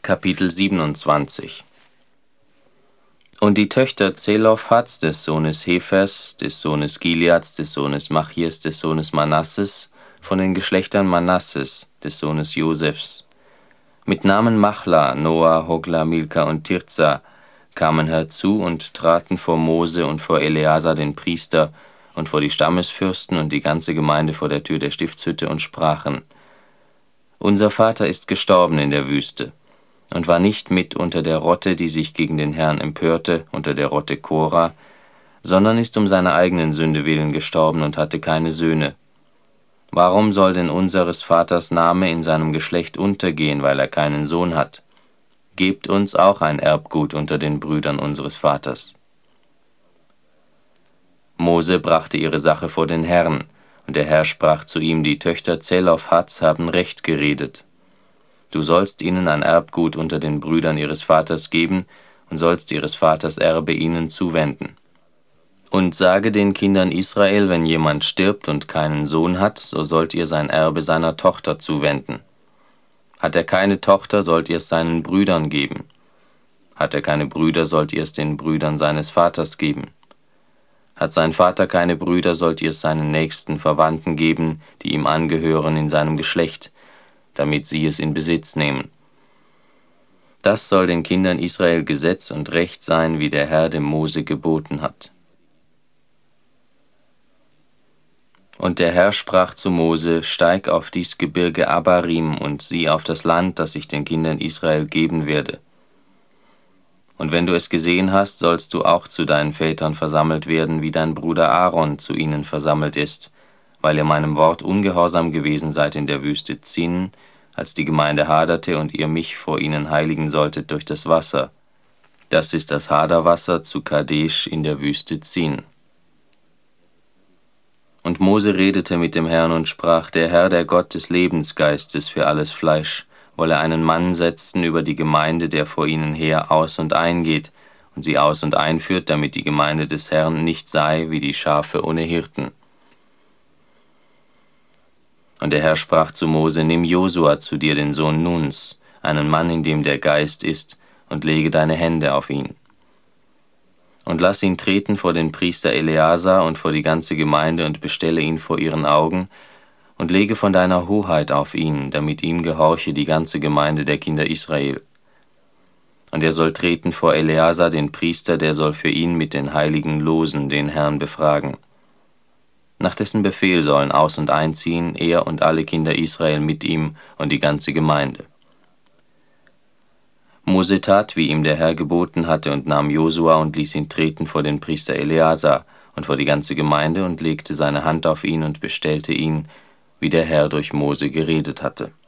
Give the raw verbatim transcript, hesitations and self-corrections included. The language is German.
Kapitel siebenundzwanzig. Und die Töchter Zelophhads, des Sohnes Hephers, des Sohnes Gileads, des Sohnes Machirs, des Sohnes Manasses, von den Geschlechtern Manasses, des Sohnes Josefs, mit Namen Machla, Noah, Hogla, Milka und Tirza, kamen herzu und traten vor Mose und vor Eleazar den Priester und vor die Stammesfürsten und die ganze Gemeinde vor der Tür der Stiftshütte und sprachen: Unser Vater ist gestorben in der Wüste und war nicht mit unter der Rotte, die sich gegen den Herrn empörte, unter der Rotte Korah, sondern ist um seiner eigenen Sünde willen gestorben und hatte keine Söhne. Warum soll denn unseres Vaters Name in seinem Geschlecht untergehen, weil er keinen Sohn hat? Gebt uns auch ein Erbgut unter den Brüdern unseres Vaters. Mose brachte ihre Sache vor den Herrn, und der Herr sprach zu ihm: Die Töchter Zelophhads haben recht geredet. Du sollst ihnen ein Erbgut unter den Brüdern ihres Vaters geben und sollst ihres Vaters Erbe ihnen zuwenden. Und sage den Kindern Israel, wenn jemand stirbt und keinen Sohn hat, so sollt ihr sein Erbe seiner Tochter zuwenden. Hat er keine Tochter, sollt ihr es seinen Brüdern geben. Hat er keine Brüder, sollt ihr es den Brüdern seines Vaters geben. Hat sein Vater keine Brüder, sollt ihr es seinen nächsten Verwandten geben, die ihm angehören in seinem Geschlecht, damit sie es in Besitz nehmen. Das soll den Kindern Israel Gesetz und Recht sein, wie der Herr dem Mose geboten hat. Und der Herr sprach zu Mose: Steig auf dies Gebirge Abarim und sieh auf das Land, das ich den Kindern Israel geben werde. Und wenn du es gesehen hast, sollst du auch zu deinen Vätern versammelt werden, wie dein Bruder Aaron zu ihnen versammelt ist, weil ihr meinem Wort ungehorsam gewesen seid in der Wüste Zin, als die Gemeinde haderte und ihr mich vor ihnen heiligen solltet durch das Wasser. Das ist das Haderwasser zu Kadesh in der Wüste Zin. Und Mose redete mit dem Herrn und sprach: Der Herr, der Gott des Lebensgeistes für alles Fleisch, wolle einen Mann setzen über die Gemeinde, der vor ihnen her aus und eingeht und sie aus und einführt, damit die Gemeinde des Herrn nicht sei wie die Schafe ohne Hirten. Und der Herr sprach zu Mose: Nimm Josua zu dir, den Sohn Nuns, einen Mann, in dem der Geist ist, und lege deine Hände auf ihn. Und lass ihn treten vor den Priester Eleazar und vor die ganze Gemeinde und bestelle ihn vor ihren Augen und lege von deiner Hoheit auf ihn, damit ihm gehorche die ganze Gemeinde der Kinder Israel. Und er soll treten vor Eleazar, den Priester, der soll für ihn mit den heiligen Losen den Herrn befragen. Nach dessen Befehl sollen aus- und einziehen er und alle Kinder Israel mit ihm und die ganze Gemeinde. Mose tat, wie ihm der Herr geboten hatte, und nahm Josua und ließ ihn treten vor den Priester Eleazar und vor die ganze Gemeinde und legte seine Hand auf ihn und bestellte ihn, wie der Herr durch Mose geredet hatte.